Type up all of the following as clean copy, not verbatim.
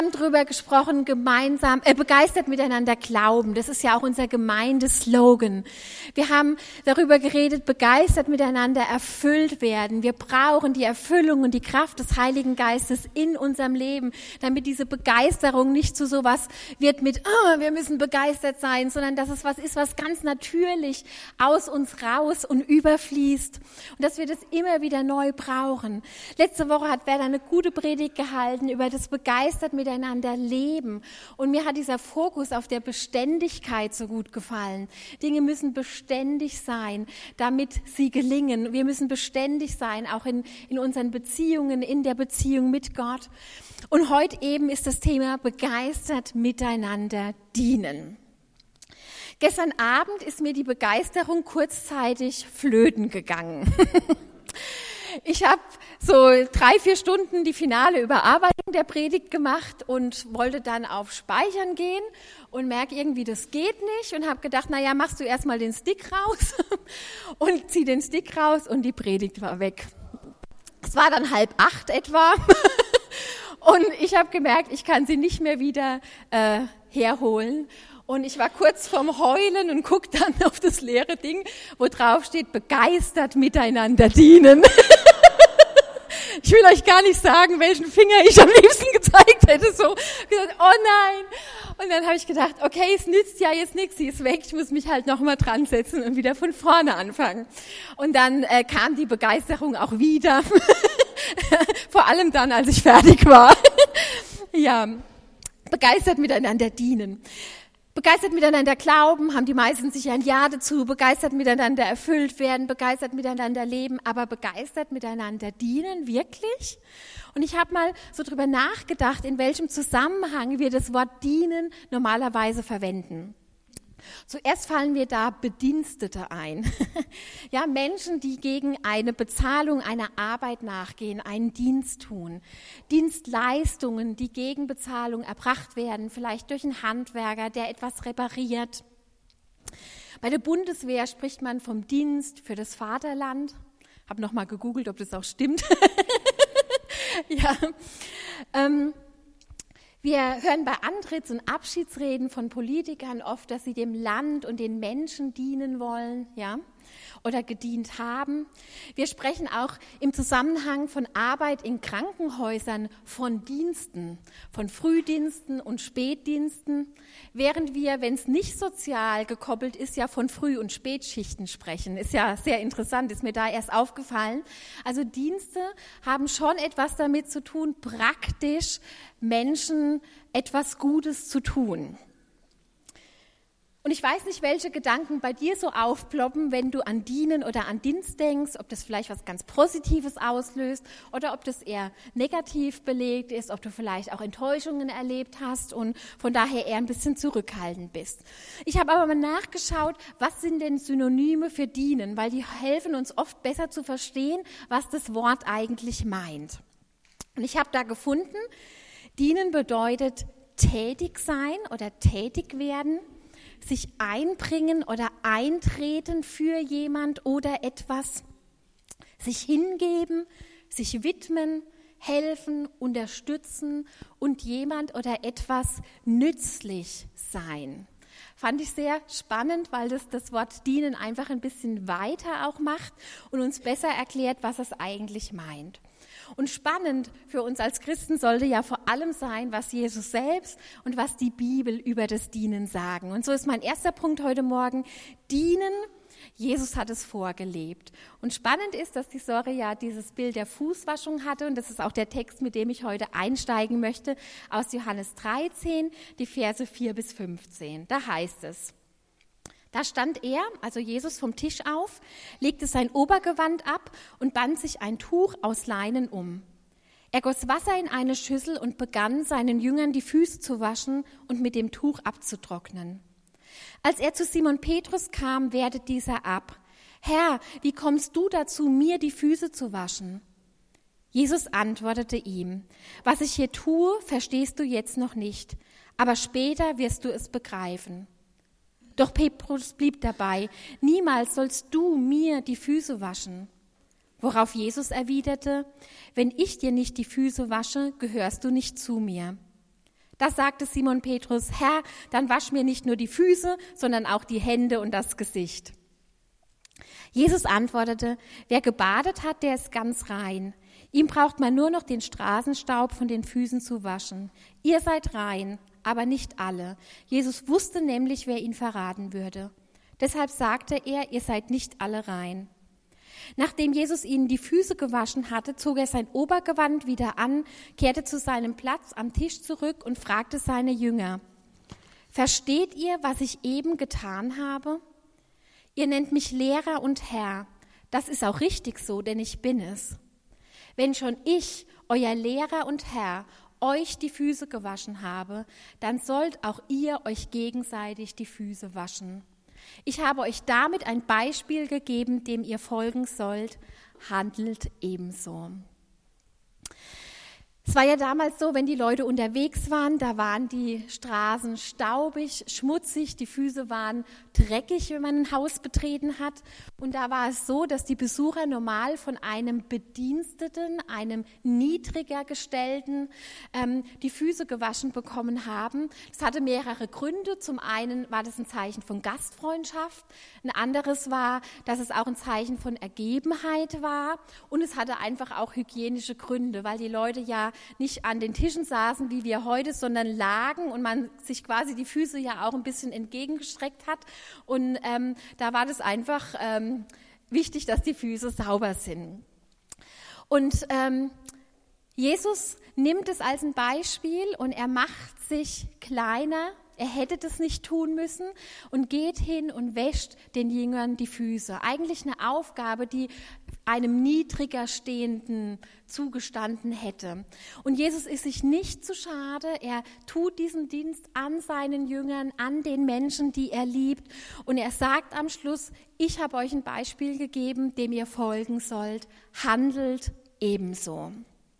Drüber gesprochen, begeistert miteinander glauben. Das ist ja auch unser Gemeindeslogan. Wir haben darüber geredet, begeistert miteinander erfüllt werden. Wir brauchen die Erfüllung und die Kraft des Heiligen Geistes in unserem Leben, damit diese Begeisterung nicht zu sowas wird mit, wir müssen begeistert sein, sondern dass es was ist, was ganz natürlich aus uns raus und überfließt. Und dass wir das immer wieder neu brauchen. Letzte Woche hat Werner eine gute Predigt gehalten über das begeistert miteinander leben. Und mir hat dieser Fokus auf der Beständigkeit so gut gefallen. Dinge müssen beständig sein, damit sie gelingen. Wir müssen beständig sein, auch in unseren Beziehungen, in der Beziehung mit Gott. Und heute eben ist das Thema begeistert miteinander dienen. Gestern Abend ist mir die Begeisterung kurzzeitig flöten gegangen. Ich habe so 3-4 Stunden die finale Überarbeitung der Predigt gemacht und wollte dann auf Speichern gehen und merke irgendwie, das geht nicht und habe gedacht, naja, machst du erstmal den Stick raus und zieh den Stick raus und die Predigt war weg. Es war dann 7:30 etwa und ich habe gemerkt, ich kann sie nicht mehr wieder herholen. Und ich war kurz vorm Heulen und guck dann auf das leere Ding, wo drauf steht, begeistert miteinander dienen. Ich will euch gar nicht sagen, welchen Finger ich am liebsten gezeigt hätte. So gesagt, oh nein. Und dann habe ich gedacht, okay, es nützt ja jetzt nichts, sie ist weg, ich muss mich halt nochmal dran setzen und wieder von vorne anfangen. Und dann kam die Begeisterung auch wieder. Vor allem dann, als ich fertig war. Ja, begeistert miteinander dienen. Begeistert miteinander glauben, haben die meisten sicher ein Ja dazu, begeistert miteinander erfüllt werden, begeistert miteinander leben, aber begeistert miteinander dienen, wirklich? Und ich habe mal so drüber nachgedacht, in welchem Zusammenhang wir das Wort dienen normalerweise verwenden. Zuerst fallen mir da Bedienstete ein. Ja, Menschen, die gegen eine Bezahlung einer Arbeit nachgehen, einen Dienst tun. Dienstleistungen, die gegen Bezahlung erbracht werden, vielleicht durch einen Handwerker, der etwas repariert. Bei der Bundeswehr spricht man vom Dienst für das Vaterland. Habe noch mal gegoogelt, ob das auch stimmt. Ja. Wir hören bei Antritts- und Abschiedsreden von Politikern oft, dass sie dem Land und den Menschen dienen wollen, ja, oder gedient haben. Wir sprechen auch im Zusammenhang von Arbeit in Krankenhäusern von Diensten, von Frühdiensten und Spätdiensten, während wir, wenn es nicht sozial gekoppelt ist, ja von Früh- und Spätschichten sprechen. Ist ja sehr interessant, ist mir da erst aufgefallen. Also Dienste haben schon etwas damit zu tun, praktisch Menschen etwas Gutes zu tun. Und ich weiß nicht, welche Gedanken bei dir so aufploppen, wenn du an Dienen oder an Dienst denkst, ob das vielleicht was ganz Positives auslöst oder ob das eher negativ belegt ist, ob du vielleicht auch Enttäuschungen erlebt hast und von daher eher ein bisschen zurückhaltend bist. Ich habe aber mal nachgeschaut, was sind denn Synonyme für Dienen, weil die helfen uns oft besser zu verstehen, was das Wort eigentlich meint. Und ich habe da gefunden, Dienen bedeutet tätig sein oder tätig werden, sich einbringen oder eintreten für jemand oder etwas, sich hingeben, sich widmen, helfen, unterstützen und jemand oder etwas nützlich sein. Fand ich sehr spannend, weil das Wort dienen einfach ein bisschen weiter auch macht und uns besser erklärt, was es eigentlich meint. Und spannend für uns als Christen sollte ja vor allem sein, was Jesus selbst und was die Bibel über das Dienen sagen. Und so ist mein erster Punkt heute Morgen, dienen, Jesus hat es vorgelebt. Und spannend ist, dass die Sore ja dieses Bild der Fußwaschung hatte und das ist auch der Text, mit dem ich heute einsteigen möchte, aus Johannes 13, die Verse 4-15. Da heißt es: Da stand er, also Jesus, vom Tisch auf, legte sein Obergewand ab und band sich ein Tuch aus Leinen um. Er goss Wasser in eine Schüssel und begann, seinen Jüngern die Füße zu waschen und mit dem Tuch abzutrocknen. Als er zu Simon Petrus kam, wehrte dieser ab: Herr, wie kommst du dazu, mir die Füße zu waschen? Jesus antwortete ihm: Was ich hier tue, verstehst du jetzt noch nicht, aber später wirst du es begreifen. Doch Petrus blieb dabei: Niemals sollst du mir die Füße waschen. Worauf Jesus erwiderte: Wenn ich dir nicht die Füße wasche, gehörst du nicht zu mir. Da sagte Simon Petrus: Herr, dann wasch mir nicht nur die Füße, sondern auch die Hände und das Gesicht. Jesus antwortete: Wer gebadet hat, der ist ganz rein. Ihm braucht man nur noch den Straßenstaub von den Füßen zu waschen. Ihr seid rein, aber nicht alle. Jesus wusste nämlich, wer ihn verraten würde. Deshalb sagte er: Ihr seid nicht alle rein. Nachdem Jesus ihnen die Füße gewaschen hatte, zog er sein Obergewand wieder an, kehrte zu seinem Platz am Tisch zurück und fragte seine Jünger: Versteht ihr, was ich eben getan habe? Ihr nennt mich Lehrer und Herr. Das ist auch richtig so, denn ich bin es. Wenn schon ich, euer Lehrer und Herr, euch die Füße gewaschen habe, dann sollt auch ihr euch gegenseitig die Füße waschen. Ich habe euch damit ein Beispiel gegeben, dem ihr folgen sollt. Handelt ebenso. Es war ja damals so, wenn die Leute unterwegs waren, da waren die Straßen staubig, schmutzig, die Füße waren dreckig, wenn man ein Haus betreten hat. Und da war es so, dass die Besucher normal von einem Bediensteten, einem niedriger Gestellten, die Füße gewaschen bekommen haben. Das hatte mehrere Gründe. Zum einen war das ein Zeichen von Gastfreundschaft. Ein anderes war, dass es auch ein Zeichen von Ergebenheit war. Und es hatte einfach auch hygienische Gründe, weil die Leute ja nicht an den Tischen saßen wie wir heute, sondern lagen und man sich quasi die Füße ja auch ein bisschen entgegengestreckt hat. Und da war das einfach wichtig, dass die Füße sauber sind. Und Jesus nimmt es als ein Beispiel und er macht sich kleiner. Er hätte das nicht tun müssen und geht hin und wäscht den Jüngern die Füße. Eigentlich eine Aufgabe, die einem niedriger Stehenden zugestanden hätte. Und Jesus ist sich nicht zu schade. Er tut diesen Dienst an seinen Jüngern, an den Menschen, die er liebt. Und er sagt am Schluss: Ich habe euch ein Beispiel gegeben, dem ihr folgen sollt. Handelt ebenso.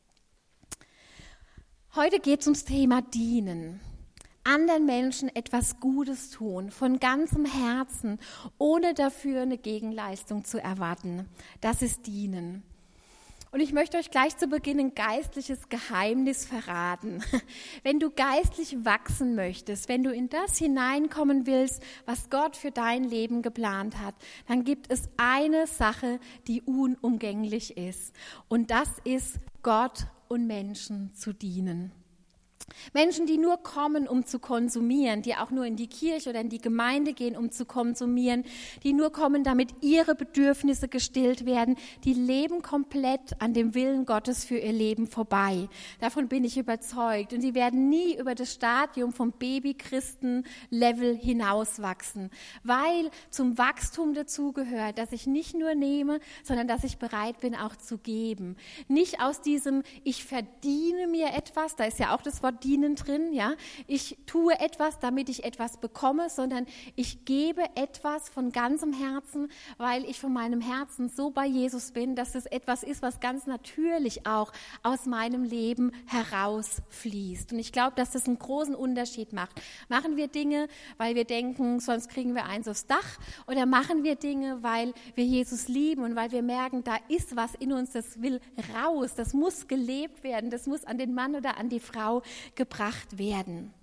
Heute geht es ums Thema Dienen. Anderen Menschen etwas Gutes tun, von ganzem Herzen, ohne dafür eine Gegenleistung zu erwarten. Das ist Dienen. Und ich möchte euch gleich zu Beginn ein geistliches Geheimnis verraten. Wenn du geistlich wachsen möchtest, wenn du in das hineinkommen willst, was Gott für dein Leben geplant hat, dann gibt es eine Sache, die unumgänglich ist. Und das ist, Gott und Menschen zu dienen. Menschen, die nur kommen, um zu konsumieren, die auch nur in die Kirche oder in die Gemeinde gehen, um zu konsumieren, die nur kommen, damit ihre Bedürfnisse gestillt werden, die leben komplett an dem Willen Gottes für ihr Leben vorbei. Davon bin ich überzeugt. Und sie werden nie über das Stadium vom Baby-Christen-Level hinauswachsen, weil zum Wachstum dazugehört, dass ich nicht nur nehme, sondern dass ich bereit bin, auch zu geben. Nicht aus diesem, ich verdiene mir etwas, da ist ja auch das Wort dienen drin, ja. Ich tue etwas, damit ich etwas bekomme, sondern ich gebe etwas von ganzem Herzen, weil ich von meinem Herzen so bei Jesus bin, dass es etwas ist, was ganz natürlich auch aus meinem Leben herausfließt. Und ich glaube, dass das einen großen Unterschied macht. Machen wir Dinge, weil wir denken, sonst kriegen wir eins aufs Dach, oder machen wir Dinge, weil wir Jesus lieben und weil wir merken, da ist was in uns, das will raus, das muss gelebt werden, das muss an den Mann oder an die Frau gebracht werden.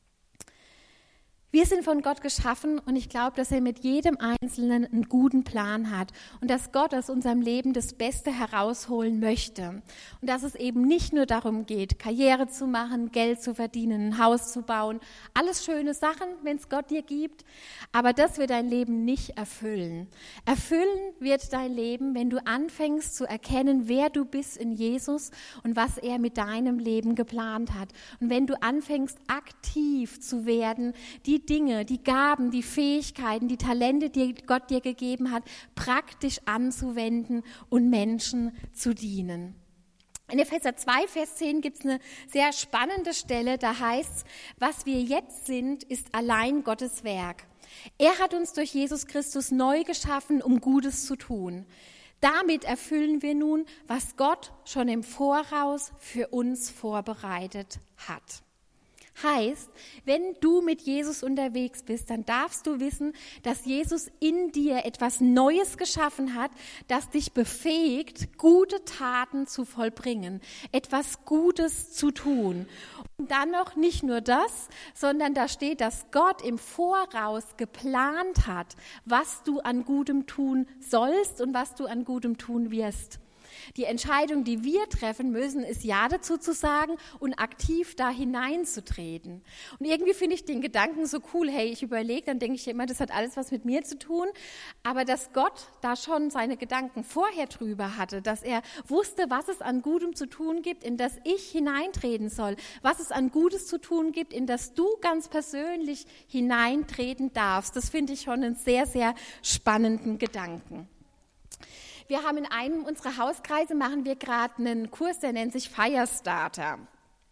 Wir sind von Gott geschaffen und ich glaube, dass er mit jedem Einzelnen einen guten Plan hat und dass Gott aus unserem Leben das Beste herausholen möchte und dass es eben nicht nur darum geht, Karriere zu machen, Geld zu verdienen, ein Haus zu bauen, alles schöne Sachen, wenn es Gott dir gibt, aber das wird dein Leben nicht erfüllen. Erfüllen wird dein Leben, wenn du anfängst zu erkennen, wer du bist in Jesus und was er mit deinem Leben geplant hat. Und wenn du anfängst, aktiv zu werden, die Dinge, die Gaben, die Fähigkeiten, die Talente, die Gott dir gegeben hat, praktisch anzuwenden und Menschen zu dienen. In Epheser 2, Vers 10 gibt es eine sehr spannende Stelle, da heißt es: Was wir jetzt sind, ist allein Gottes Werk. Er hat uns durch Jesus Christus neu geschaffen, um Gutes zu tun. Damit erfüllen wir nun, was Gott schon im Voraus für uns vorbereitet hat. Heißt, wenn du mit Jesus unterwegs bist, dann darfst du wissen, dass Jesus in dir etwas Neues geschaffen hat, das dich befähigt, gute Taten zu vollbringen, etwas Gutes zu tun. Und dann noch nicht nur das, sondern da steht, dass Gott im Voraus geplant hat, was du an Gutem tun sollst und was du an Gutem tun wirst. Die Entscheidung, die wir treffen müssen, ist Ja dazu zu sagen und aktiv da hineinzutreten. Und irgendwie finde ich den Gedanken so cool, hey, ich überlege, dann denke ich immer, das hat alles was mit mir zu tun. Aber dass Gott da schon seine Gedanken vorher drüber hatte, dass er wusste, was es an Gutem zu tun gibt, in das ich hineintreten soll, was es an Gutes zu tun gibt, in das du ganz persönlich hineintreten darfst. Das finde ich schon einen sehr, sehr spannenden Gedanken. Wir haben in einem unserer Hauskreise, machen wir gerade einen Kurs, der nennt sich Firestarter.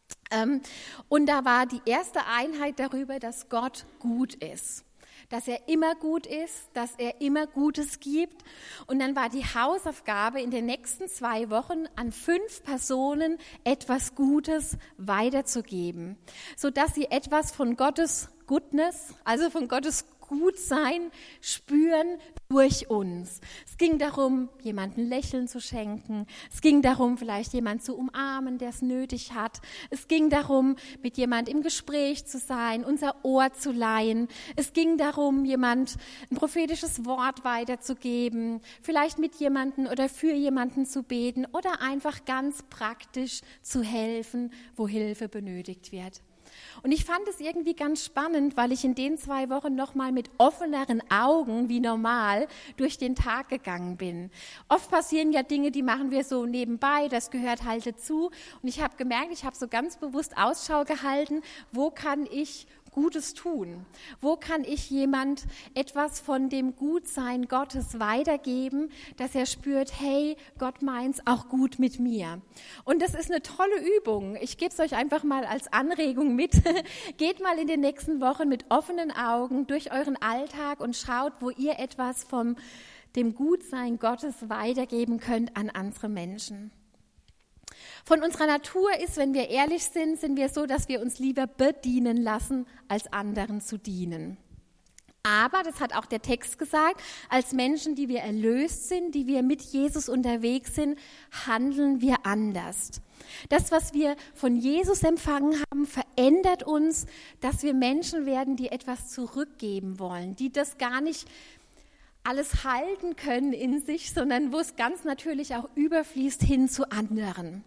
Und da war die erste Einheit darüber, dass Gott gut ist. Dass er immer gut ist, dass er immer Gutes gibt. Und dann war die Hausaufgabe in den nächsten 2 Wochen an 5 Personen etwas Gutes weiterzugeben, sodass sie etwas von Gottes Goodness, also von Gottes Gutsein spüren durch uns. Es ging darum, jemandem Lächeln zu schenken. Es ging darum, vielleicht jemanden zu umarmen, der es nötig hat. Es ging darum, mit jemand im Gespräch zu sein, unser Ohr zu leihen. Es ging darum, jemand ein prophetisches Wort weiterzugeben, vielleicht mit jemandem oder für jemanden zu beten oder einfach ganz praktisch zu helfen, wo Hilfe benötigt wird. Und ich fand es irgendwie ganz spannend, weil ich in den 2 Wochen nochmal mit offeneren Augen wie normal durch den Tag gegangen bin. Oft passieren ja Dinge, die machen wir so nebenbei, das gehört halt dazu. Und ich habe gemerkt, ich habe so ganz bewusst Ausschau gehalten, wo kann ich Gutes tun? Wo kann ich jemand etwas von dem Gutsein Gottes weitergeben, dass er spürt, hey, Gott meint's auch gut mit mir. Und das ist eine tolle Übung. Ich gebe es euch einfach mal als Anregung mit. Geht mal in den nächsten Wochen mit offenen Augen durch euren Alltag und schaut, wo ihr etwas von dem Gutsein Gottes weitergeben könnt an andere Menschen. Von unserer Natur ist, wenn wir ehrlich sind, sind wir so, dass wir uns lieber bedienen lassen, als anderen zu dienen. Aber, das hat auch der Text gesagt, als Menschen, die wir erlöst sind, die wir mit Jesus unterwegs sind, handeln wir anders. Das, was wir von Jesus empfangen haben, verändert uns, dass wir Menschen werden, die etwas zurückgeben wollen, die das gar nicht alles halten können in sich, sondern wo es ganz natürlich auch überfließt hin zu anderen.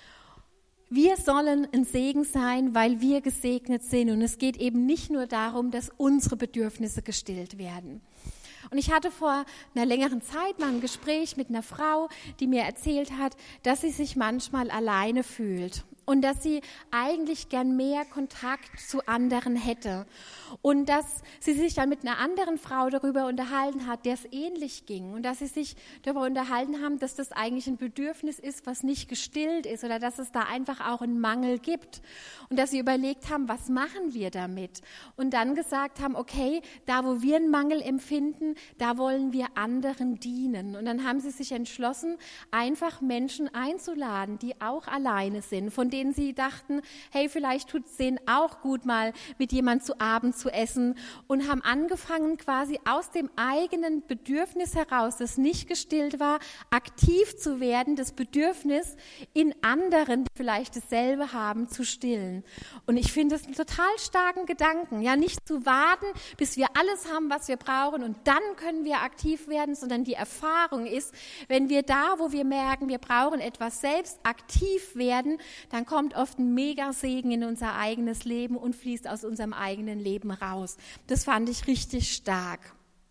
Wir sollen ein Segen sein, weil wir gesegnet sind. Und es geht eben nicht nur darum, dass unsere Bedürfnisse gestillt werden. Und ich hatte vor einer längeren Zeit mal ein Gespräch mit einer Frau, die mir erzählt hat, dass sie sich manchmal alleine fühlt und dass sie eigentlich gern mehr Kontakt zu anderen hätte. Und dass sie sich dann mit einer anderen Frau darüber unterhalten hat, der es ähnlich ging. Und dass sie sich darüber unterhalten haben, dass das eigentlich ein Bedürfnis ist, was nicht gestillt ist oder dass es da einfach auch einen Mangel gibt. Und dass sie überlegt haben, was machen wir damit? Und dann gesagt haben, okay, da wo wir einen Mangel empfinden, da wollen wir anderen dienen. Und dann haben sie sich entschlossen, einfach Menschen einzuladen, die auch alleine sind, von denen sie dachten, hey, vielleicht tut es denen auch gut, mal mit jemand zu Abend zu essen, und haben angefangen, quasi aus dem eigenen Bedürfnis heraus, das nicht gestillt war, aktiv zu werden, das Bedürfnis in anderen, die vielleicht dasselbe haben, zu stillen. Und ich finde es einen total starken Gedanken, ja, nicht zu warten, bis wir alles haben, was wir brauchen, und dann können wir aktiv werden, sondern die Erfahrung ist, wenn wir da, wo wir merken, wir brauchen etwas, selbst aktiv werden, dann kommt oft ein Megasegen in unser eigenes Leben und fließt aus unserem eigenen Leben raus. Das fand ich richtig stark.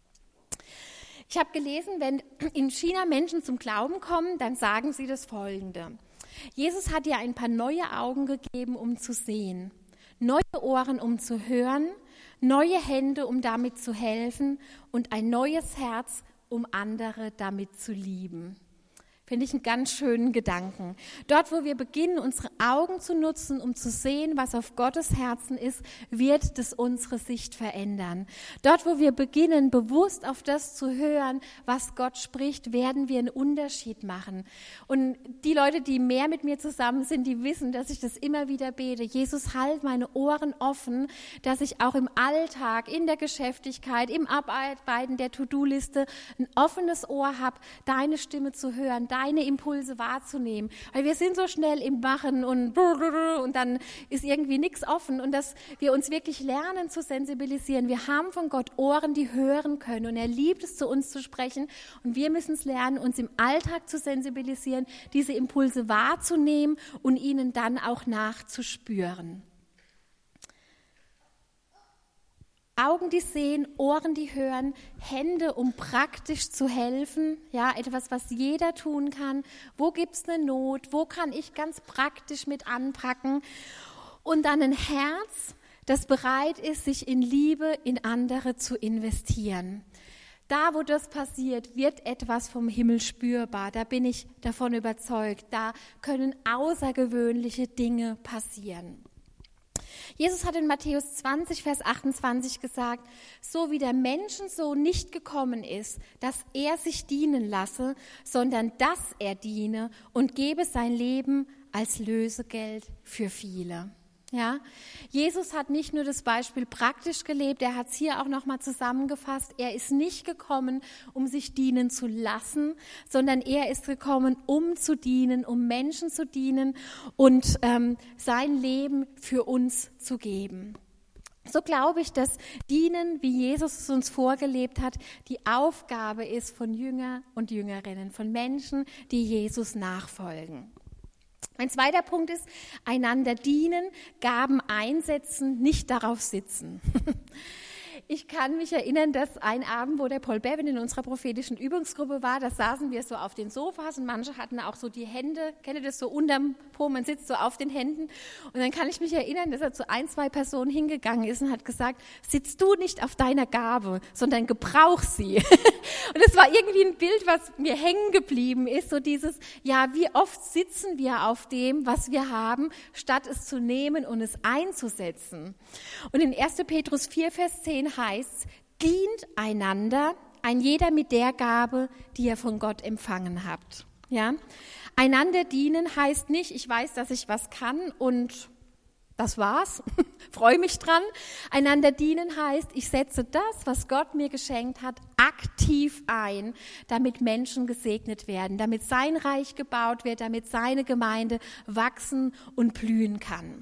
Ich habe gelesen, wenn in China Menschen zum Glauben kommen, dann sagen sie das Folgende. Jesus hat dir ein paar neue Augen gegeben, um zu sehen, neue Ohren, um zu hören, neue Hände, um damit zu helfen, und ein neues Herz, um andere damit zu lieben. Finde ich einen ganz schönen Gedanken. Dort, wo wir beginnen, unsere Augen zu nutzen, um zu sehen, was auf Gottes Herzen ist, wird das unsere Sicht verändern. Dort, wo wir beginnen, bewusst auf das zu hören, was Gott spricht, werden wir einen Unterschied machen. Und die Leute, die mehr mit mir zusammen sind, die wissen, dass ich das immer wieder bete. Jesus, halt meine Ohren offen, dass ich auch im Alltag, in der Geschäftigkeit, im Abarbeiten der To-Do-Liste ein offenes Ohr habe, deine Stimme zu hören, deine Impulse wahrzunehmen, weil wir sind so schnell im Machen und dann ist irgendwie nichts offen und dass wir uns wirklich lernen zu sensibilisieren. Wir haben von Gott Ohren, die hören können und er liebt es, zu uns zu sprechen und wir müssen es lernen, uns im Alltag zu sensibilisieren, diese Impulse wahrzunehmen und ihnen dann auch nachzuspüren. Augen, die sehen, Ohren, die hören, Hände, um praktisch zu helfen, ja, etwas, was jeder tun kann. Wo gibt's eine Not? Wo kann ich ganz praktisch mit anpacken? Und dann ein Herz, das bereit ist, sich in Liebe in andere zu investieren. Da, wo das passiert, wird etwas vom Himmel spürbar. Da bin ich davon überzeugt. Da können außergewöhnliche Dinge passieren. Jesus hat in Matthäus 20, Vers 28 gesagt, so wie der Menschensohn nicht gekommen ist, dass er sich dienen lasse, sondern dass er diene und gebe sein Leben als Lösegeld für viele. Ja, Jesus hat nicht nur das Beispiel praktisch gelebt, er hat es hier auch nochmal zusammengefasst. Er ist nicht gekommen, um sich dienen zu lassen, sondern er ist gekommen, um zu dienen, um Menschen zu dienen und sein Leben für uns zu geben. So glaube ich, dass Dienen, wie Jesus es uns vorgelebt hat, die Aufgabe ist von Jünger und Jüngerinnen, von Menschen, die Jesus nachfolgen. Mein zweiter Punkt ist, einander dienen, Gaben einsetzen, nicht darauf sitzen. Ich kann mich erinnern, dass ein Abend, wo der Paul Bevin in unserer prophetischen Übungsgruppe war, da saßen wir so auf den Sofas und manche hatten auch so die Hände, kennt ihr das, so unterm Po, man sitzt so auf den Händen. Und dann kann ich mich erinnern, dass er zu 1, 2 Personen hingegangen ist und hat gesagt, sitzt du nicht auf deiner Gabe, sondern gebrauch sie. Und es war irgendwie ein Bild, was mir hängen geblieben ist, so dieses, ja, wie oft sitzen wir auf dem, was wir haben, statt es zu nehmen und es einzusetzen. Und in 1. Petrus 4, Vers 10 heißt, dient einander, ein jeder mit der Gabe, die ihr von Gott empfangen habt. Ja? Einander dienen heißt nicht, ich weiß, dass ich was kann und das war's, freue mich dran. Einander dienen heißt, ich setze das, was Gott mir geschenkt hat, aktiv ein, damit Menschen gesegnet werden, damit sein Reich gebaut wird, damit seine Gemeinde wachsen und blühen kann.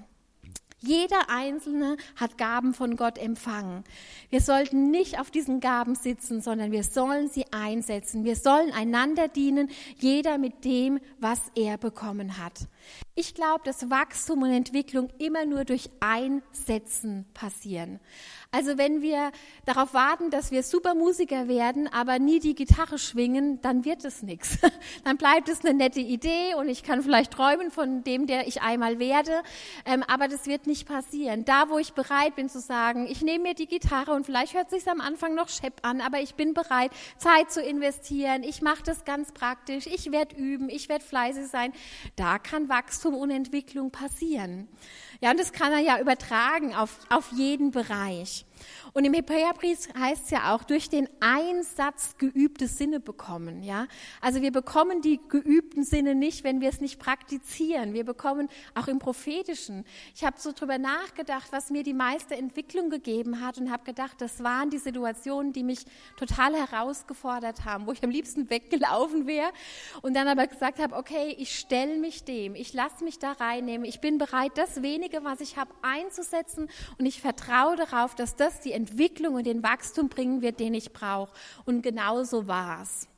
Jeder Einzelne hat Gaben von Gott empfangen. Wir sollten nicht auf diesen Gaben sitzen, sondern wir sollen sie einsetzen. Wir sollen einander dienen, jeder mit dem, was er bekommen hat. Ich glaube, dass Wachstum und Entwicklung immer nur durch Einsetzen passieren. Also wenn wir darauf warten, dass wir super Musiker werden, aber nie die Gitarre schwingen, dann wird es nichts. Dann bleibt es eine nette Idee und ich kann vielleicht träumen von dem, der ich einmal werde, aber das wird nicht passieren. Da, wo ich bereit bin zu sagen, ich nehme mir die Gitarre und vielleicht hört es sich am Anfang noch schepp an, aber ich bin bereit, Zeit zu investieren, ich mache das ganz praktisch, ich werde üben, ich werde fleißig sein, da kann Wachstum und Entwicklung passieren. Ja, und das kann er ja übertragen auf jeden Bereich. Und im Hebräerbrief heißt es ja auch, durch den Einsatz geübte Sinne bekommen. Ja? Also wir bekommen die geübten Sinne nicht, wenn wir es nicht praktizieren. Wir bekommen auch im Prophetischen. Ich habe so drüber nachgedacht, was mir die meiste Entwicklung gegeben hat und habe gedacht, das waren die Situationen, die mich total herausgefordert haben, wo ich am liebsten weggelaufen wäre und dann aber gesagt habe, okay, ich stelle mich dem, ich lasse mich da reinnehmen, ich bin bereit, das Wenige, was ich habe, einzusetzen und ich vertraue darauf, dass das die Entwicklung und den Wachstum bringen wird, den ich brauche. Und genau so war es.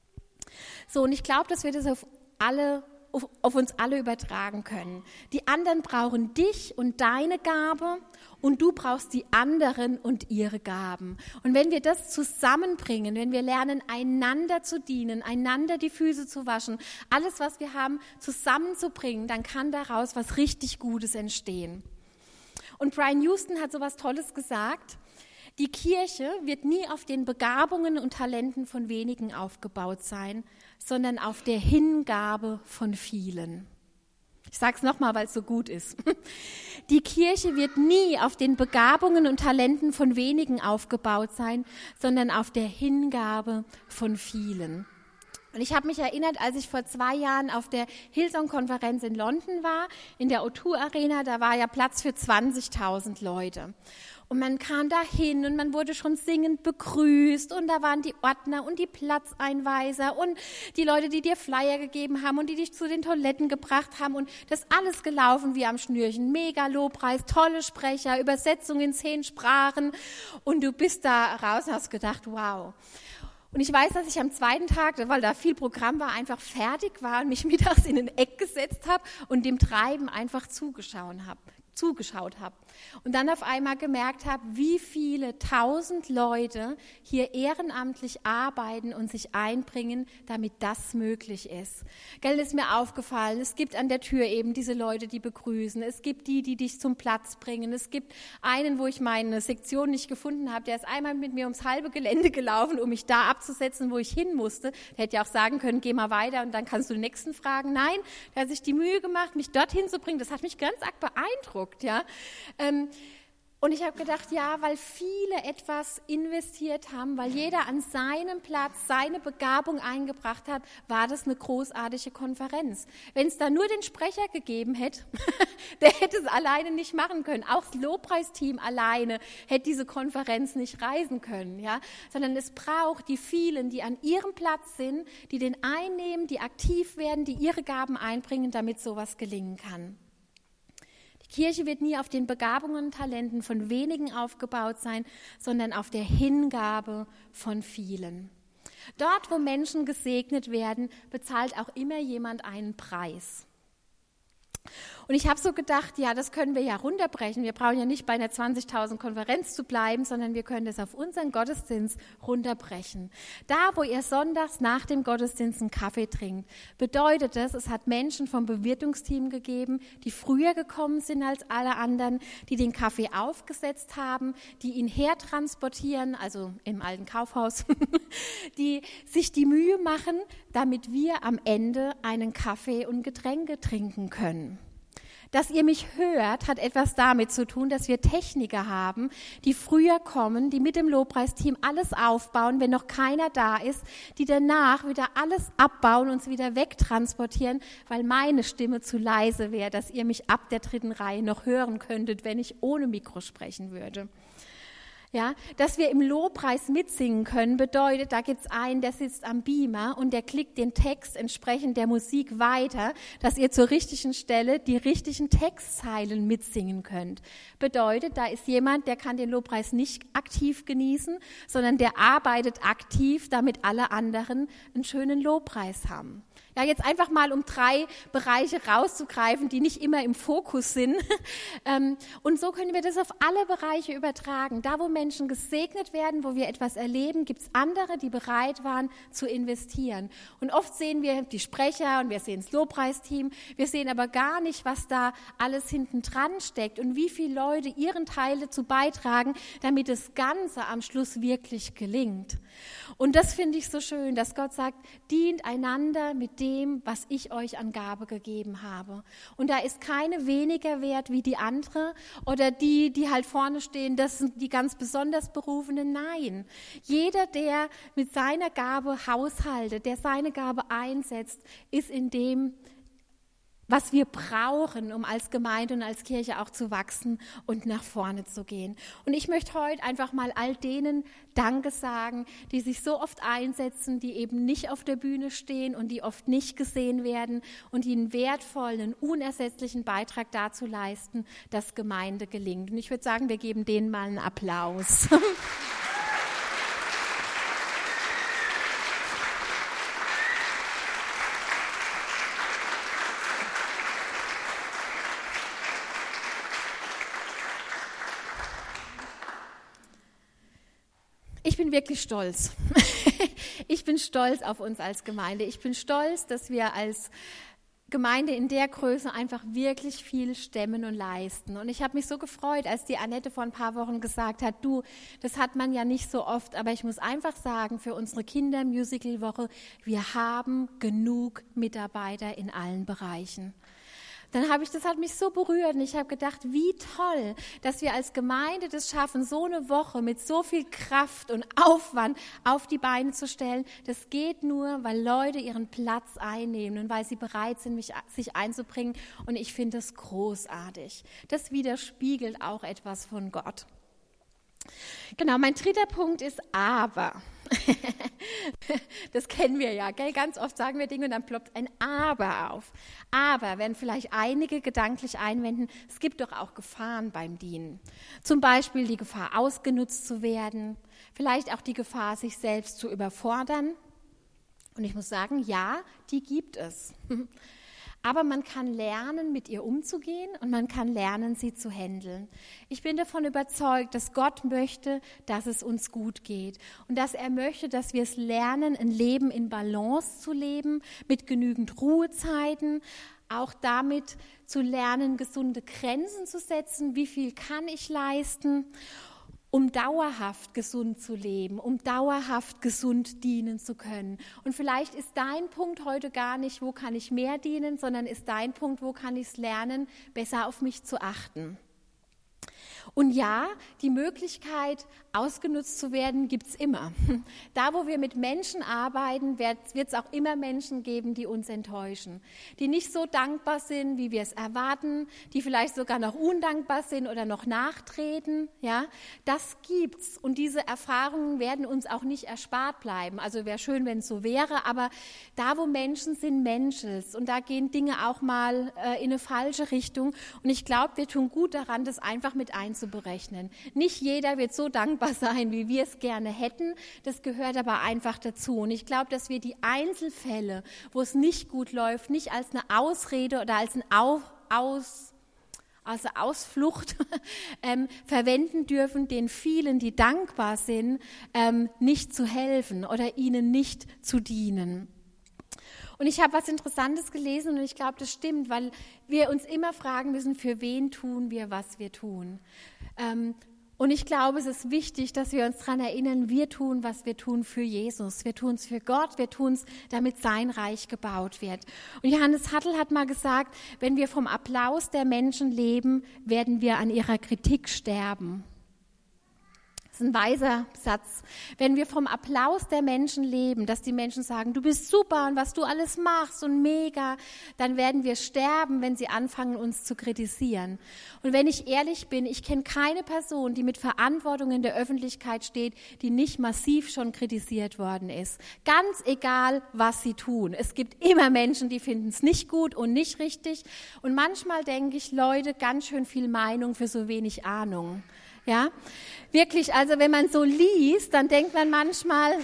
So, und ich glaube, dass wir das auf uns alle übertragen können. Die anderen brauchen dich und deine Gabe und du brauchst die anderen und ihre Gaben. Und wenn wir das zusammenbringen, wenn wir lernen, einander zu dienen, einander die Füße zu waschen, alles, was wir haben, zusammenzubringen, dann kann daraus was richtig Gutes entstehen. Und Brian Houston hat so was Tolles gesagt. Die Kirche wird nie auf den Begabungen und Talenten von wenigen aufgebaut sein, sondern auf der Hingabe von vielen. Ich sage es nochmal, weil es so gut ist. Die Kirche wird nie auf den Begabungen und Talenten von wenigen aufgebaut sein, sondern auf der Hingabe von vielen. Und ich habe mich erinnert, als ich vor 2 Jahren auf der Hillsong-Konferenz in London war, in der O2 Arena, da war ja Platz für 20.000 Leute. Und man kam da hin und man wurde schon singend begrüßt und da waren die Ordner und die Platzeinweiser und die Leute, die dir Flyer gegeben haben und die dich zu den Toiletten gebracht haben und das alles gelaufen wie am Schnürchen. Mega Lobpreis, tolle Sprecher, Übersetzung in 10 Sprachen und du bist da raus und hast gedacht, wow. Und ich weiß, dass ich am 2. Tag, weil da viel Programm war, einfach fertig war und mich mittags in den Eck gesetzt habe und dem Treiben einfach zugeschaut habe. Und dann auf einmal gemerkt habe, wie viele 1000 Leute hier ehrenamtlich arbeiten und sich einbringen, damit das möglich ist. Gell, ist mir aufgefallen, es gibt an der Tür eben diese Leute, die begrüßen, es gibt die dich zum Platz bringen, es gibt einen, wo ich meine Sektion nicht gefunden habe, der ist einmal mit mir ums halbe Gelände gelaufen, um mich da abzusetzen, wo ich hin musste. Der hätte ja auch sagen können, geh mal weiter und dann kannst du den nächsten fragen. Nein, der hat sich die Mühe gemacht, mich dorthin zu bringen. Das hat mich ganz arg beeindruckt. Ja, und ich habe gedacht, ja, weil viele etwas investiert haben, weil jeder an seinem Platz seine Begabung eingebracht hat, war das eine großartige Konferenz. Wenn es da nur den Sprecher gegeben hätte, der hätte es alleine nicht machen können. Auch das Lobpreisteam alleine hätte diese Konferenz nicht reisen können, ja, sondern es braucht die vielen, die an ihrem Platz sind, die den einnehmen, die aktiv werden, die ihre Gaben einbringen, damit sowas gelingen kann. Kirche wird nie auf den Begabungen und Talenten von wenigen aufgebaut sein, sondern auf der Hingabe von vielen. Dort, wo Menschen gesegnet werden, bezahlt auch immer jemand einen Preis. Und ich habe so gedacht, ja, das können wir ja runterbrechen. Wir brauchen ja nicht bei einer 20.000 Konferenz zu bleiben, sondern wir können das auf unseren Gottesdienst runterbrechen. Da, wo ihr sonntags nach dem Gottesdienst einen Kaffee trinkt, bedeutet das, es hat Menschen vom Bewirtungsteam gegeben, die früher gekommen sind als alle anderen, die den Kaffee aufgesetzt haben, die ihn hertransportieren, also im alten Kaufhaus, die sich die Mühe machen, damit wir am Ende einen Kaffee und Getränke trinken können. Dass ihr mich hört, hat etwas damit zu tun, dass wir Techniker haben, die früher kommen, die mit dem Lobpreisteam alles aufbauen, wenn noch keiner da ist, die danach wieder alles abbauen und es wieder wegtransportieren, weil meine Stimme zu leise wäre, dass ihr mich ab der 3. Reihe noch hören könntet, wenn ich ohne Mikro sprechen würde. Ja, dass wir im Lobpreis mitsingen können, bedeutet, da gibt's einen, der sitzt am Beamer und der klickt den Text entsprechend der Musik weiter, dass ihr zur richtigen Stelle die richtigen Textzeilen mitsingen könnt. Bedeutet, da ist jemand, der kann den Lobpreis nicht aktiv genießen, sondern der arbeitet aktiv, damit alle anderen einen schönen Lobpreis haben. Ja, jetzt einfach mal, um 3 Bereiche rauszugreifen, die nicht immer im Fokus sind. Und so können wir das auf alle Bereiche übertragen. Da, wo Menschen gesegnet werden, wo wir etwas erleben, gibt es andere, die bereit waren zu investieren. Und oft sehen wir die Sprecher und wir sehen das Lobpreisteam. Wir sehen aber gar nicht, was da alles hinten dran steckt und wie viele Leute ihren Teil dazu beitragen, damit das Ganze am Schluss wirklich gelingt. Und das finde ich so schön, dass Gott sagt, dient einander mit dem, was ich euch an Gabe gegeben habe. Und da ist keine weniger wert wie die andere oder die halt vorne stehen, das sind die ganz besonders Berufenen. Nein, jeder, der mit seiner Gabe haushaltet, der seine Gabe einsetzt, ist in dem, was wir brauchen, um als Gemeinde und als Kirche auch zu wachsen und nach vorne zu gehen. Und ich möchte heute einfach mal all denen Danke sagen, die sich so oft einsetzen, die eben nicht auf der Bühne stehen und die oft nicht gesehen werden und die einen wertvollen, unersetzlichen Beitrag dazu leisten, dass Gemeinde gelingt. Und ich würde sagen, wir geben denen mal einen Applaus. Ich bin wirklich stolz. Ich bin stolz auf uns als Gemeinde. Ich bin stolz, dass wir als Gemeinde in der Größe einfach wirklich viel stemmen und leisten. Und ich habe mich so gefreut, als die Annette vor ein paar Wochen gesagt hat, du, das hat man ja nicht so oft, aber ich muss einfach sagen, für unsere Kinder-Musical-Woche, wir haben genug Mitarbeiter in allen Bereichen. Das hat mich so berührt und ich habe gedacht, wie toll, dass wir als Gemeinde das schaffen, so eine Woche mit so viel Kraft und Aufwand auf die Beine zu stellen. Das geht nur, weil Leute ihren Platz einnehmen und weil sie bereit sind, sich einzubringen. Und ich finde das großartig. Das widerspiegelt auch etwas von Gott. Genau, mein dritter Punkt ist aber. Das kennen wir ja, gell? Ganz oft sagen wir Dinge und dann ploppt ein Aber auf. Aber, werden vielleicht einige gedanklich einwenden, es gibt doch auch Gefahren beim Dienen. Zum Beispiel die Gefahr, ausgenutzt zu werden, vielleicht auch die Gefahr, sich selbst zu überfordern. Und ich muss sagen, ja, die gibt es. Aber man kann lernen, mit ihr umzugehen und man kann lernen, sie zu handeln. Ich bin davon überzeugt, dass Gott möchte, dass es uns gut geht und dass er möchte, dass wir es lernen, ein Leben in Balance zu leben, mit genügend Ruhezeiten, auch damit zu lernen, gesunde Grenzen zu setzen, wie viel kann ich leisten, um dauerhaft gesund zu leben, um dauerhaft gesund dienen zu können. Und vielleicht ist dein Punkt heute gar nicht, wo kann ich mehr dienen, sondern ist dein Punkt, wo kann ich es lernen, besser auf mich zu achten. Und ja, die Möglichkeit, ausgenutzt zu werden, gibt es immer. Da, wo wir mit Menschen arbeiten, wird es auch immer Menschen geben, die uns enttäuschen, die nicht so dankbar sind, wie wir es erwarten, die vielleicht sogar noch undankbar sind oder noch nachtreten. Ja, das gibt's. Und diese Erfahrungen werden uns auch nicht erspart bleiben. Also wäre schön, wenn es so wäre, aber da, wo Menschen sind, Menschels. Und da gehen Dinge auch mal in eine falsche Richtung. Und ich glaube, wir tun gut daran, das einfach mit einzuberechnen. Nicht jeder wird so dankbar sein, wie wir es gerne hätten. Das gehört aber einfach dazu. Und ich glaube, dass wir die Einzelfälle, wo es nicht gut läuft, nicht als eine Ausrede oder als eine Ausflucht verwenden dürfen, den vielen, die dankbar sind, nicht zu helfen oder ihnen nicht zu dienen. Und ich habe was Interessantes gelesen und ich glaube, das stimmt, weil wir uns immer fragen müssen, für wen tun wir, was wir tun. Und ich glaube, es ist wichtig, dass wir uns daran erinnern, wir tun, was wir tun für Jesus. Wir tun es für Gott, wir tun es, damit sein Reich gebaut wird. Und Johannes Hartl hat mal gesagt, wenn wir vom Applaus der Menschen leben, werden wir an ihrer Kritik sterben. Das ist ein weiser Satz. Wenn wir vom Applaus der Menschen leben, dass die Menschen sagen, du bist super und was du alles machst und mega, dann werden wir sterben, wenn sie anfangen, uns zu kritisieren. Und wenn ich ehrlich bin, ich kenne keine Person, die mit Verantwortung in der Öffentlichkeit steht, die nicht massiv schon kritisiert worden ist. Ganz egal, was sie tun. Es gibt immer Menschen, die finden es nicht gut und nicht richtig. Und manchmal denke ich, Leute, ganz schön viel Meinung für so wenig Ahnung. Ja, wirklich, also wenn man so liest, dann denkt man manchmal,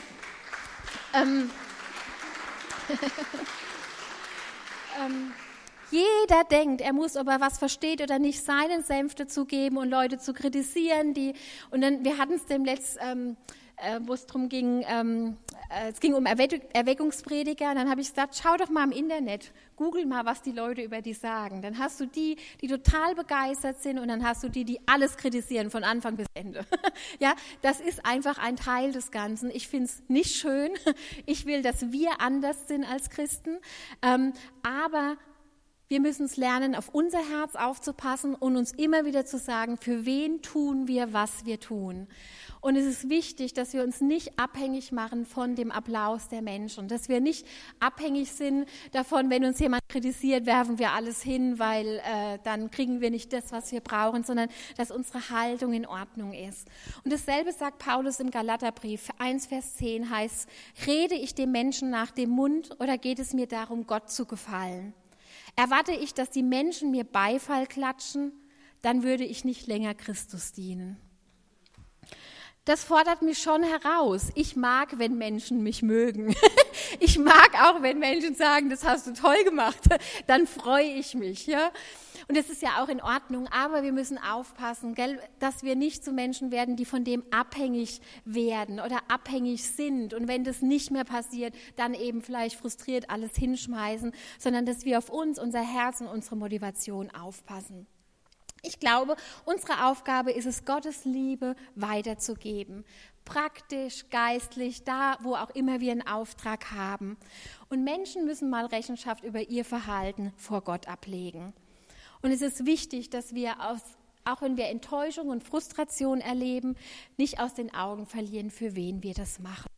jeder denkt, er muss, ob er was versteht oder nicht, seinen Senf dazugeben und Leute zu kritisieren. Und dann, wir hatten es dem letzten, wo es darum ging, es ging um Erweckungsprediger, dann habe ich gesagt, schau doch mal im Internet, google mal, was die Leute über die sagen. Dann hast du die total begeistert sind und dann hast du die alles kritisieren von Anfang bis Ende. Ja, das ist einfach ein Teil des Ganzen. Ich finde es nicht schön. Ich will, dass wir anders sind als Christen, aber wir müssen es lernen, auf unser Herz aufzupassen und uns immer wieder zu sagen, für wen tun wir, was wir tun. Und es ist wichtig, dass wir uns nicht abhängig machen von dem Applaus der Menschen, dass wir nicht abhängig sind davon, wenn uns jemand kritisiert, werfen wir alles hin, weil dann kriegen wir nicht das, was wir brauchen, sondern dass unsere Haltung in Ordnung ist. Und dasselbe sagt Paulus im Galaterbrief 1, Vers 10 heißt, rede ich dem Menschen nach dem Mund oder geht es mir darum, Gott zu gefallen? Erwarte ich, dass die Menschen mir Beifall klatschen, dann würde ich nicht länger Christus dienen. Das fordert mich schon heraus. Ich mag, wenn Menschen mich mögen. Ich mag auch, wenn Menschen sagen, das hast du toll gemacht, dann freue ich mich. Ja? Und das ist ja auch in Ordnung, aber wir müssen aufpassen, gell, dass wir nicht zu Menschen werden, die von dem abhängig werden oder abhängig sind. Und wenn das nicht mehr passiert, dann eben vielleicht frustriert alles hinschmeißen, sondern dass wir auf uns, unser Herz und unsere Motivation aufpassen. Ich glaube, unsere Aufgabe ist es, Gottes Liebe weiterzugeben. Praktisch, geistlich, da, wo auch immer wir einen Auftrag haben. Und Menschen müssen mal Rechenschaft über ihr Verhalten vor Gott ablegen. Und es ist wichtig, dass wir, auch wenn wir Enttäuschung und Frustration erleben, nicht aus den Augen verlieren, für wen wir das machen.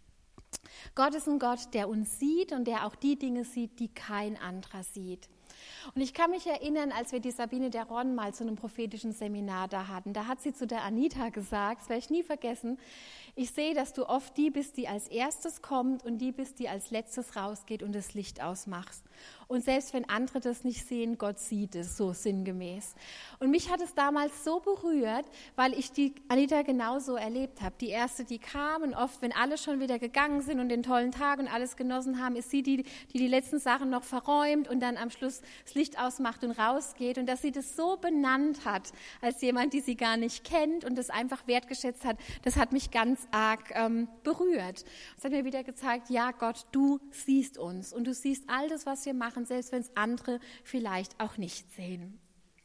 Gott ist ein Gott, der uns sieht und der auch die Dinge sieht, die kein anderer sieht. Und ich kann mich erinnern, als wir die Sabine Deron mal zu einem prophetischen Seminar da hatten, da hat sie zu der Anita gesagt, das werde ich nie vergessen, ich sehe, dass du oft die bist, die als erstes kommt und die bist, die als letztes rausgeht und das Licht ausmachst. Und selbst wenn andere das nicht sehen, Gott sieht es, so sinngemäß. Und mich hat es damals so berührt, weil ich die Anita genauso erlebt habe. Die erste, die kam und oft, wenn alle schon wieder gegangen sind und den tollen Tag und alles genossen haben, ist sie die letzten Sachen noch verräumt und dann am Schluss das Licht ausmacht und rausgeht. Und dass sie das so benannt hat, als jemand, die sie gar nicht kennt und das einfach wertgeschätzt hat, das hat mich ganz arg berührt. Es hat mir wieder gezeigt, ja Gott, du siehst uns und du siehst all das, was wir machen, selbst wenn es andere vielleicht auch nicht sehen.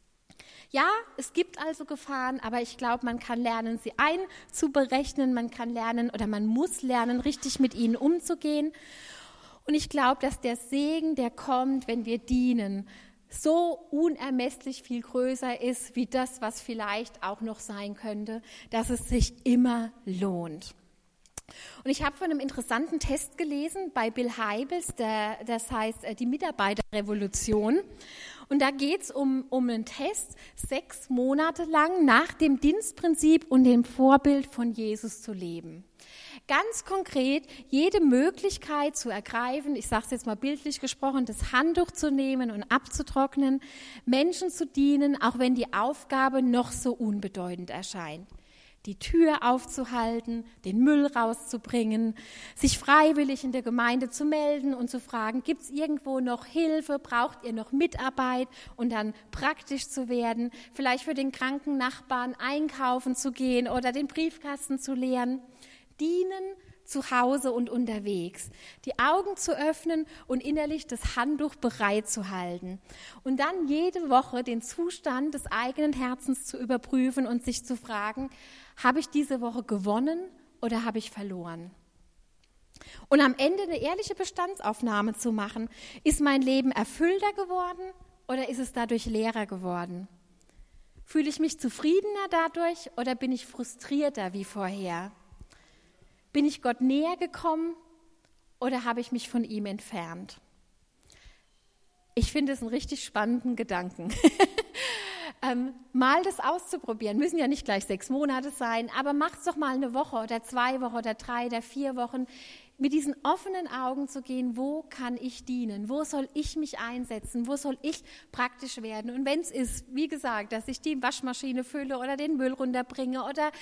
Ja, es gibt also Gefahren, aber ich glaube, man kann lernen, sie einzuberechnen, man kann lernen oder man muss lernen, richtig mit ihnen umzugehen. Und ich glaube, dass der Segen, der kommt, wenn wir dienen, so unermesslich viel größer ist, wie das, was vielleicht auch noch sein könnte, dass es sich immer lohnt. Und ich habe von einem interessanten Test gelesen bei Bill Hybels, das heißt die Mitarbeiterrevolution. Und da geht es um einen Test, 6 Monate lang nach dem Dienstprinzip und dem Vorbild von Jesus zu leben. Ganz konkret jede Möglichkeit zu ergreifen, ich sage es jetzt mal bildlich gesprochen, das Handtuch zu nehmen und abzutrocknen, Menschen zu dienen, auch wenn die Aufgabe noch so unbedeutend erscheint. Die Tür aufzuhalten, den Müll rauszubringen, sich freiwillig in der Gemeinde zu melden und zu fragen, gibt es irgendwo noch Hilfe, braucht ihr noch Mitarbeit und dann praktisch zu werden, vielleicht für den kranken Nachbarn einkaufen zu gehen oder den Briefkasten zu leeren. Dienen zu Hause und unterwegs, die Augen zu öffnen und innerlich das Handtuch bereit zu halten und dann jede Woche den Zustand des eigenen Herzens zu überprüfen und sich zu fragen, habe ich diese Woche gewonnen oder habe ich verloren? Und am Ende eine ehrliche Bestandsaufnahme zu machen, ist mein Leben erfüllter geworden oder ist es dadurch leerer geworden? Fühle ich mich zufriedener dadurch oder bin ich frustrierter wie vorher? Bin ich Gott näher gekommen oder habe ich mich von ihm entfernt? Ich finde es einen richtig spannenden Gedanken. Mal das auszuprobieren, müssen ja nicht gleich 6 Monate sein, aber macht es doch mal eine Woche oder 2 Wochen oder 3 oder 4 Wochen, mit diesen offenen Augen zu gehen, wo kann ich dienen, wo soll ich mich einsetzen, wo soll ich praktisch werden. Und wenn es ist, wie gesagt, dass ich die Waschmaschine fülle oder den Müll runterbringe oder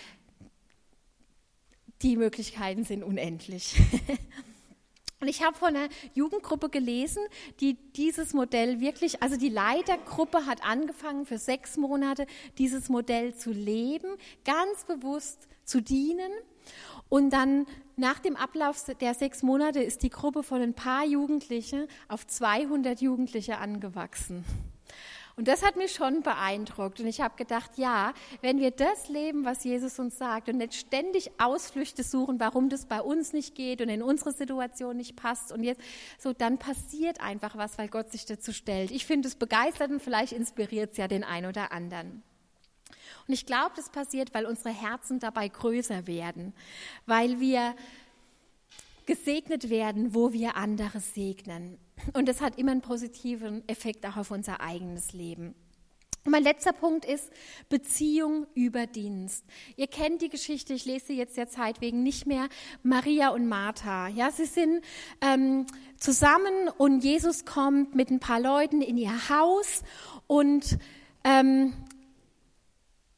die Möglichkeiten sind unendlich. Und ich habe von einer Jugendgruppe gelesen, die dieses Modell wirklich, also die Leitergruppe hat angefangen für 6 Monate dieses Modell zu leben, ganz bewusst zu dienen. Und dann nach dem Ablauf der 6 Monate ist die Gruppe von ein paar Jugendlichen auf 200 Jugendliche angewachsen. Und das hat mich schon beeindruckt. Und ich habe gedacht, ja, wenn wir das leben, was Jesus uns sagt und nicht ständig Ausflüchte suchen, warum das bei uns nicht geht und in unsere Situation nicht passt und jetzt so, dann passiert einfach was, weil Gott sich dazu stellt. Ich finde es begeistert und vielleicht inspiriert es ja den einen oder anderen. Und ich glaube, das passiert, weil unsere Herzen dabei größer werden, weil wir gesegnet werden, wo wir andere segnen. Und das hat immer einen positiven Effekt auch auf unser eigenes Leben. Und mein letzter Punkt ist Beziehung über Dienst. Ihr kennt die Geschichte, ich lese sie jetzt der Zeit wegen nicht mehr, Maria und Martha. Ja, sie sind zusammen und Jesus kommt mit ein paar Leuten in ihr Haus und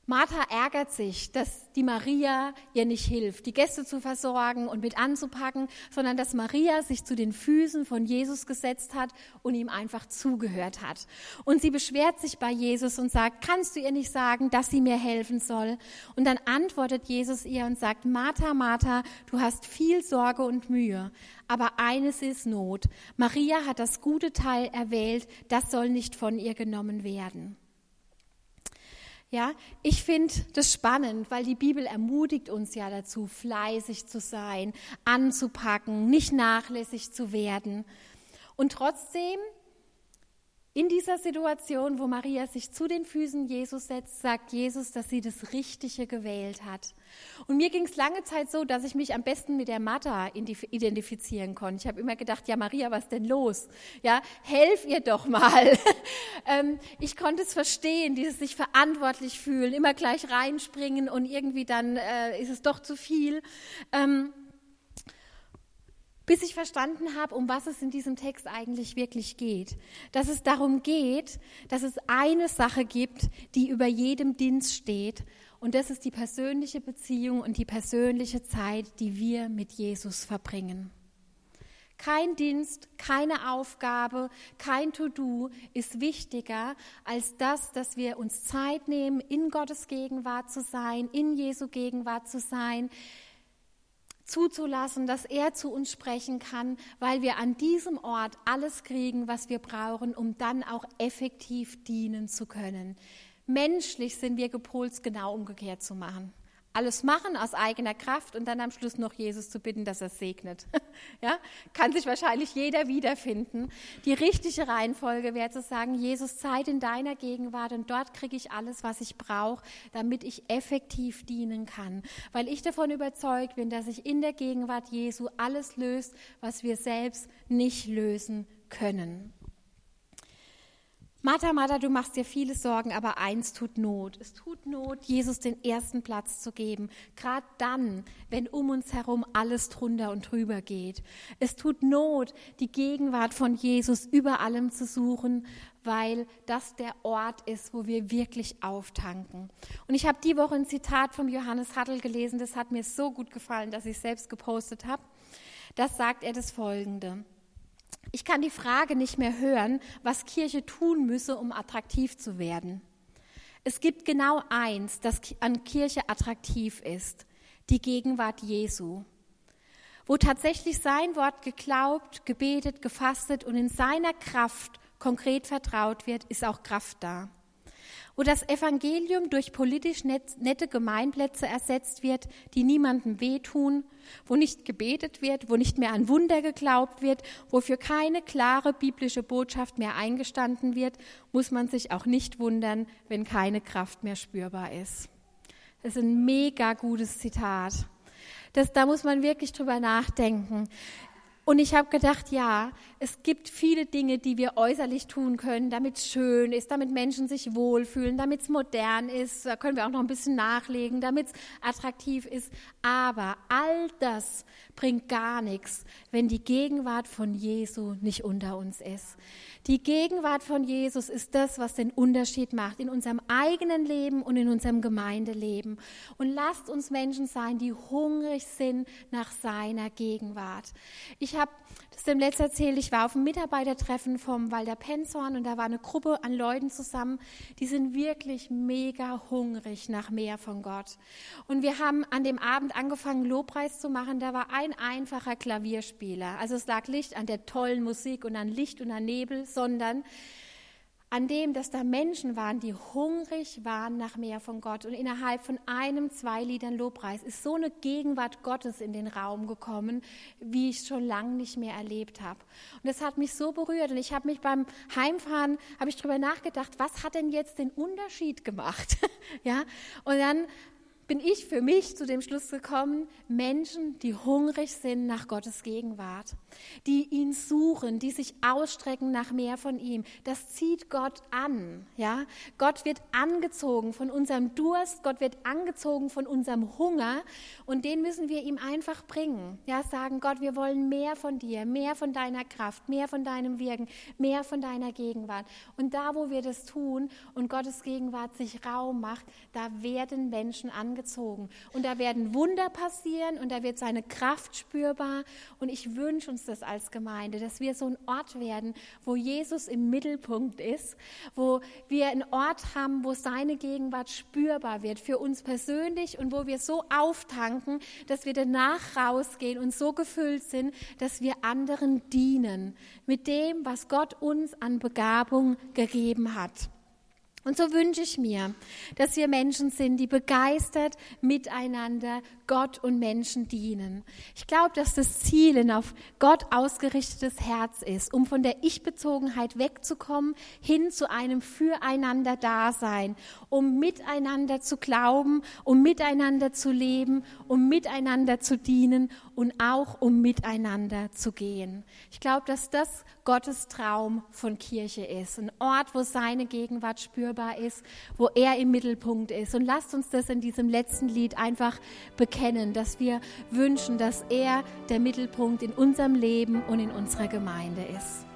Martha ärgert sich, dass die Maria ihr nicht hilft, die Gäste zu versorgen und mit anzupacken, sondern dass Maria sich zu den Füßen von Jesus gesetzt hat und ihm einfach zugehört hat. Und sie beschwert sich bei Jesus und sagt, kannst du ihr nicht sagen, dass sie mir helfen soll? Und dann antwortet Jesus ihr und sagt, Martha, Martha, du hast viel Sorge und Mühe, aber eines ist Not. Maria hat das gute Teil erwählt, das soll nicht von ihr genommen werden. Ja, ich finde das spannend, weil die Bibel ermutigt uns ja dazu, fleißig zu sein, anzupacken, nicht nachlässig zu werden. Und trotzdem, in dieser Situation, wo Maria sich zu den Füßen Jesus setzt, sagt Jesus, dass sie das Richtige gewählt hat. Und mir ging es lange Zeit so, dass ich mich am besten mit der Martha identifizieren konnte. Ich habe immer gedacht, ja Maria, was denn los? Ja, helf ihr doch mal. Ich konnte es verstehen, dieses sich verantwortlich fühlen, immer gleich reinspringen und irgendwie dann ist es doch zu viel. Bis ich verstanden habe, um was es in diesem Text eigentlich wirklich geht. Dass es darum geht, dass es eine Sache gibt, die über jedem Dienst steht. Und das ist die persönliche Beziehung und die persönliche Zeit, die wir mit Jesus verbringen. Kein Dienst, keine Aufgabe, kein To-Do ist wichtiger als das, dass wir uns Zeit nehmen, in Gottes Gegenwart zu sein, in Jesu Gegenwart zu sein, zuzulassen, dass er zu uns sprechen kann, weil wir an diesem Ort alles kriegen, was wir brauchen, um dann auch effektiv dienen zu können. Menschlich sind wir gepolt, es genau umgekehrt zu machen. Alles machen aus eigener Kraft und dann am Schluss noch Jesus zu bitten, dass er es segnet. Ja? Kann sich wahrscheinlich jeder wiederfinden. Die richtige Reihenfolge wäre zu sagen, Jesus, Zeit in deiner Gegenwart und dort kriege ich alles, was ich brauche, damit ich effektiv dienen kann. Weil ich davon überzeugt bin, dass sich in der Gegenwart Jesu alles löst, was wir selbst nicht lösen können. Martha, Martha, du machst dir viele Sorgen, aber eins tut Not. Es tut Not, Jesus den ersten Platz zu geben, gerade dann, wenn um uns herum alles drunter und drüber geht. Es tut Not, die Gegenwart von Jesus über allem zu suchen, weil das der Ort ist, wo wir wirklich auftanken. Und ich habe die Woche ein Zitat vom Johannes Hartl gelesen, das hat mir so gut gefallen, dass ich es selbst gepostet habe. Das sagt er das Folgende: Ich kann die Frage nicht mehr hören, was Kirche tun müsse, um attraktiv zu werden. Es gibt genau eins, das an Kirche attraktiv ist: die Gegenwart Jesu. Wo tatsächlich sein Wort geglaubt, gebetet, gefastet und in seiner Kraft konkret vertraut wird, ist auch Kraft da. Wo das Evangelium durch politisch nette Gemeinplätze ersetzt wird, die niemandem wehtun, wo nicht gebetet wird, wo nicht mehr an Wunder geglaubt wird, wo für keine klare biblische Botschaft mehr eingestanden wird, muss man sich auch nicht wundern, wenn keine Kraft mehr spürbar ist. Das ist ein mega gutes Zitat. Da muss man wirklich drüber nachdenken. Und ich habe gedacht, ja, es gibt viele Dinge, die wir äußerlich tun können, damit es schön ist, damit Menschen sich wohlfühlen, damit es modern ist, da können wir auch noch ein bisschen nachlegen, damit es attraktiv ist. Aber all das bringt gar nichts, wenn die Gegenwart von Jesu nicht unter uns ist. Die Gegenwart von Jesus ist das, was den Unterschied macht in unserem eigenen Leben und in unserem Gemeindeleben. Und lasst uns Menschen sein, die hungrig sind nach seiner Gegenwart. Ich habe das dem letzten erzählt, ich war auf einem Mitarbeitertreffen vom Walter Penzhorn und da war eine Gruppe an Leuten zusammen, die sind wirklich mega hungrig nach mehr von Gott. Und wir haben an dem Abend angefangen, Lobpreis zu machen, da war ein einfacher Klavierspieler. Also es lag nicht an der tollen Musik und an Licht und an Nebel, sondern an dem, dass da Menschen waren, die hungrig waren nach mehr von Gott. Und innerhalb von 1-2 Liedern Lobpreis ist so eine Gegenwart Gottes in den Raum gekommen, wie ich schon lange nicht mehr erlebt habe. Und das hat mich so berührt. Und ich habe mich beim Heimfahren, darüber nachgedacht, was hat denn jetzt den Unterschied gemacht? Ja? Und dann bin ich für mich zu dem Schluss gekommen, Menschen, die hungrig sind nach Gottes Gegenwart, die ihn suchen, die sich ausstrecken nach mehr von ihm. Das zieht Gott an, ja? Gott wird angezogen von unserem Durst, Gott wird angezogen von unserem Hunger und den müssen wir ihm einfach bringen. Ja, sagen, Gott, wir wollen mehr von dir, mehr von deiner Kraft, mehr von deinem Wirken, mehr von deiner Gegenwart. Und da, wo wir das tun und Gottes Gegenwart sich Raum macht, da werden Menschen angezogen. Und da werden Wunder passieren und da wird seine Kraft spürbar. Und ich wünsche uns das als Gemeinde, dass wir so ein Ort werden, wo Jesus im Mittelpunkt ist, wo wir einen Ort haben, wo seine Gegenwart spürbar wird für uns persönlich und wo wir so auftanken, dass wir danach rausgehen und so gefüllt sind, dass wir anderen dienen mit dem, was Gott uns an Begabung gegeben hat. Und so wünsche ich mir, dass wir Menschen sind, die begeistert miteinander Gott und Menschen dienen. Ich glaube, dass das Ziel ein auf Gott ausgerichtetes Herz ist, um von der Ich-Bezogenheit wegzukommen, hin zu einem Füreinander-Dasein, um miteinander zu glauben, um miteinander zu leben, um miteinander zu dienen und auch um miteinander zu gehen. Ich glaube, dass das Gottes Traum von Kirche ist. Ein Ort, wo seine Gegenwart spürbar ist, wo er im Mittelpunkt ist. Und lasst uns das in diesem letzten Lied einfach bekennen, dass wir wünschen, dass er der Mittelpunkt in unserem Leben und in unserer Gemeinde ist.